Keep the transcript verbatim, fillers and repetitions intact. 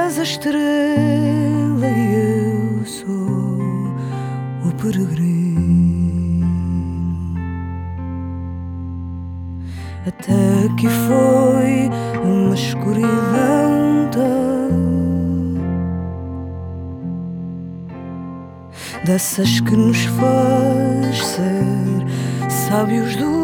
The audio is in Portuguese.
és a estrela e eu sou o peregrino. Até que foi uma escuridão tal, dessas que nos faz ser sábios do